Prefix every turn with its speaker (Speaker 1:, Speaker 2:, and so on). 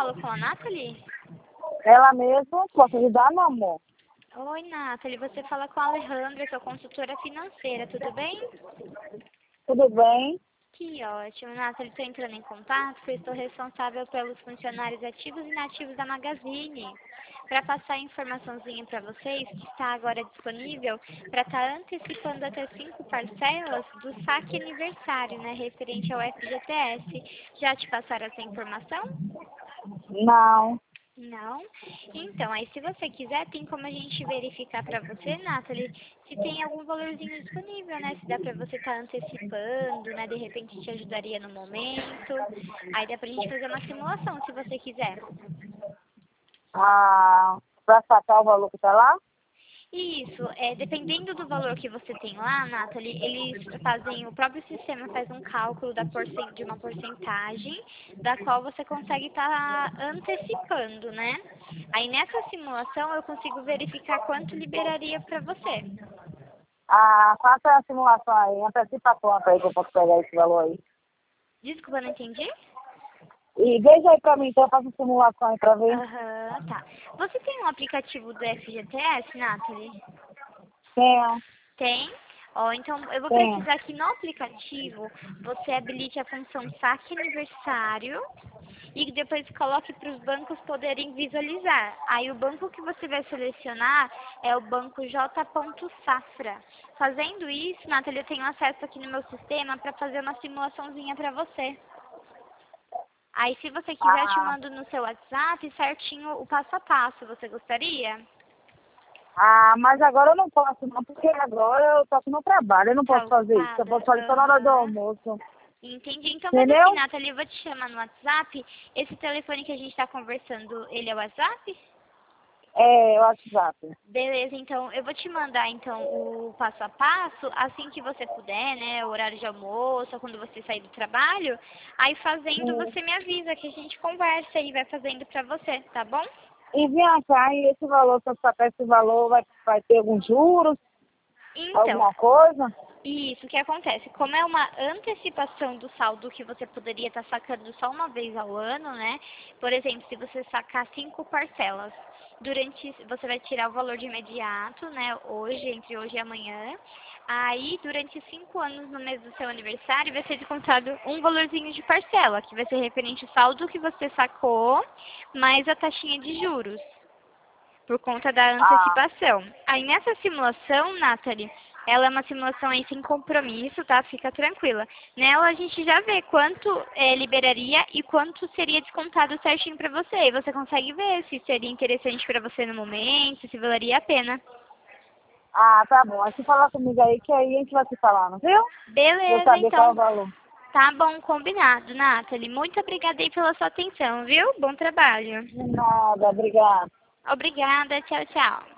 Speaker 1: falo com a Nathalie?
Speaker 2: Ela mesma, posso ajudar, meu amor?
Speaker 1: Oi, Nathalie, você fala com a Alejandra, sou consultora financeira, tudo bem?
Speaker 2: Tudo bem?
Speaker 1: Que ótimo, Nathalie, estou entrando em contato porque eu estou responsável pelos funcionários ativos e inativos da Magazine. Para passar a informaçãozinha para vocês, que está agora disponível, para estar antecipando até 5 parcelas do saque aniversário, né, referente ao FGTS. Já te passaram essa informação?
Speaker 2: Não.
Speaker 1: Não? Então, aí se você quiser, tem como a gente verificar para você, Nathalie, se tem algum valorzinho disponível, né? Se dá para você estar antecipando, né? De repente te ajudaria no momento. Aí dá pra gente fazer uma simulação, se você quiser.
Speaker 2: Para sacar o valor que tá lá?
Speaker 1: Isso, dependendo do valor que você tem lá, Nathalie, eles fazem, o próprio sistema faz um cálculo de uma porcentagem da qual você consegue estar antecipando, né? Aí nessa simulação eu consigo verificar quanto liberaria para você.
Speaker 2: Faça a simulação aí, antecipa quanto aí que eu posso pegar esse valor aí.
Speaker 1: Desculpa, não entendi?
Speaker 2: E veja aí pra mim, então eu faço a simulação aí pra ver.
Speaker 1: Aham, tá. Você tem um aplicativo do FGTS, Nathalie?
Speaker 2: Tenho,
Speaker 1: Tem? Ó, então eu vou
Speaker 2: tenho.
Speaker 1: precisar que no aplicativo você habilite a função saque aniversário e depois coloque para os bancos poderem visualizar. Aí o banco que você vai selecionar é o banco J. Safra. Fazendo isso, Nathalie, eu tenho acesso aqui no meu sistema para fazer uma simulaçãozinha para você. Aí se você quiser, eu te
Speaker 2: Ah,
Speaker 1: mando no seu WhatsApp certinho o passo a passo. Você gostaria?
Speaker 2: mas agora eu não posso não, porque agora eu tô aqui no trabalho, eu não
Speaker 1: Tá
Speaker 2: posso fazer isso. Eu
Speaker 1: ocupada?
Speaker 2: posso fazer só na hora do
Speaker 1: Aham.
Speaker 2: almoço.
Speaker 1: Entendi. Então faz assim,
Speaker 2: Entendeu?
Speaker 1: Nathalie, eu vou te chamar no WhatsApp. Esse telefone que a gente está conversando, ele é o WhatsApp?
Speaker 2: É, o WhatsApp.
Speaker 1: Beleza, então eu vou te mandar então o passo a passo, assim que você puder, né? O horário de almoço, ou quando você sair do trabalho. Aí fazendo,
Speaker 2: Sim.
Speaker 1: você me avisa que a gente conversa e vai fazendo pra você, tá bom?
Speaker 2: E vem cá, e esse valor, se eu sacar esse valor, vai ter alguns juros,
Speaker 1: Então,
Speaker 2: alguma coisa?
Speaker 1: isso, o que acontece? Como é uma antecipação do saldo que você poderia estar sacando só uma vez ao ano, né? Por exemplo, se você sacar 5 parcelas, você vai tirar o valor de imediato, né? Hoje, entre hoje e amanhã. Aí, durante 5 anos no mês do seu aniversário, vai ser descontado um valorzinho de parcela, que vai ser referente ao saldo que você sacou, mais a taxinha de juros por conta da
Speaker 2: Ah,
Speaker 1: antecipação. Aí nessa simulação, Nathalie, ela é uma simulação aí sem compromisso, tá? Fica tranquila. Nela a gente já vê quanto liberaria e quanto seria descontado certinho pra você. E você consegue ver se seria interessante pra você no momento, se valeria a pena.
Speaker 2: tá bom. Aí você fala comigo aí, que aí a gente vai se falando, viu? Pra eu
Speaker 1: Beleza,
Speaker 2: saber qual é o
Speaker 1: então.
Speaker 2: valor.
Speaker 1: Tá bom, combinado, Nathalie. Muito obrigada aí pela sua atenção, viu? Bom trabalho.
Speaker 2: De nada, obrigada.
Speaker 1: Obrigada, tchau, tchau.